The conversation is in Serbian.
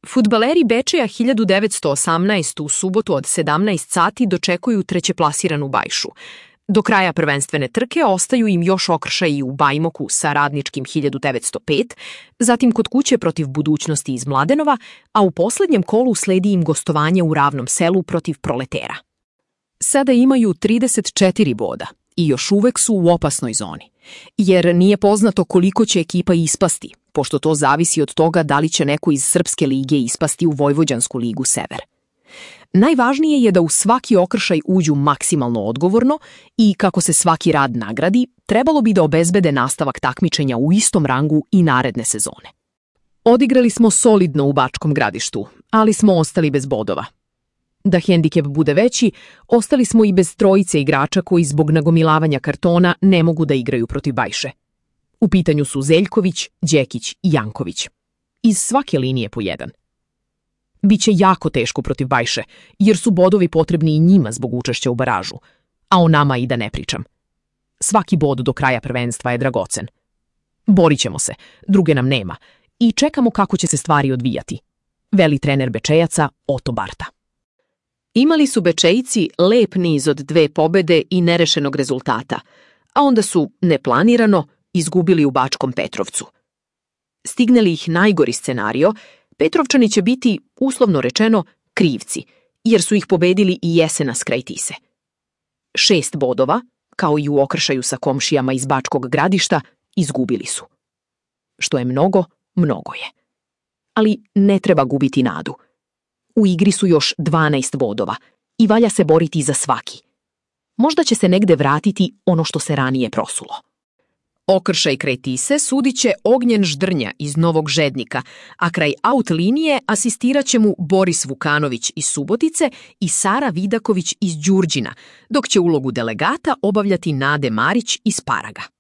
Fudbaleri Bečeja 1918. u subotu od 17 sati dočekuju trećeplasiranu Bajšu. Do kraja prvenstvene trke ostaju im još okršaji u Bajmoku sa Radničkim 1905, zatim kod kuće protiv Budućnosti iz Mladenova, a u poslednjem kolu sledi im gostovanje u Ravnom Selu protiv Proletera. Sada imaju 34 boda i još uvek su u opasnoj zoni, jer nije poznato koliko će ekipa ispasti, pošto to zavisi od toga da li će neko iz Srpske lige ispasti u Vojvođansku ligu Sever. Najvažnije je da u svaki okršaj uđu maksimalno odgovorno i kako se svaki rad nagradi, trebalo bi da obezbede nastavak takmičenja u istom rangu i naredne sezone. Odigrali smo solidno u Bačkom Gradištu, ali smo ostali bez bodova. Da hendikep bude veći, ostali smo i bez trojice igrača koji zbog nagomilavanja kartona ne mogu da igraju protiv Bajše. U pitanju su Zeljković, Đekić i Janković. Iz svake linije po jedan. Biće jako teško protiv Bajše, jer su bodovi potrebni i njima zbog učešća u baražu, a o nama i da ne pričam. Svaki bod do kraja prvenstva je dragocen. Borit ćemo se, druge nam nema, i čekamo kako će se stvari odvijati, veli trener Bečejaca Oto Barta. Imali su Bečejci lep niz od 2 pobede i nerešenog rezultata, a onda su, neplanirano, izgubili u Bačkom Petrovcu. Stigne li ih najgori scenario, Petrovčani će biti, uslovno rečeno, krivci, jer su ih pobedili i jesenas kraj Tise. 6 bodova, kao i u okršaju sa komšijama iz Bačkog Gradišta, izgubili su. Što je mnogo, mnogo je. Ali ne treba gubiti nadu. U igri su još 12 bodova i valja se boriti za svaki. Možda će se negde vratiti ono što se ranije prosulo. Okršaj kraj Tise sudit će Ognjen Ždrnja iz Novog Žednika, a kraj out linije asistirat će mu Boris Vukanović iz Subotice i Sara Vidaković iz Đurđina, dok će ulogu delegata obavljati Nade Marić iz Paraga.